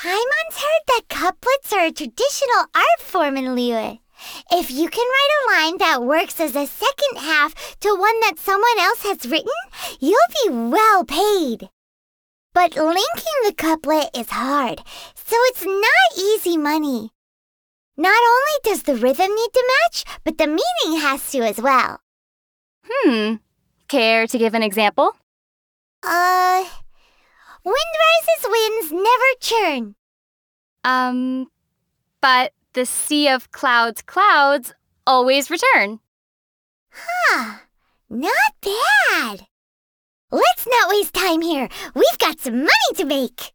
Paimon's heard that couplets are a traditional art form in Liyue. If you can write a line that works as a second half to one that someone else has written, you'll be well paid. But linking the couplet is hard, so it's not easy money. Not only does the rhythm need to match, but the meaning has to as well. Care to give an example? Wind rises, winds never churn. But the sea of clouds always return. Not bad. Let's not waste time here. We've got some money to make.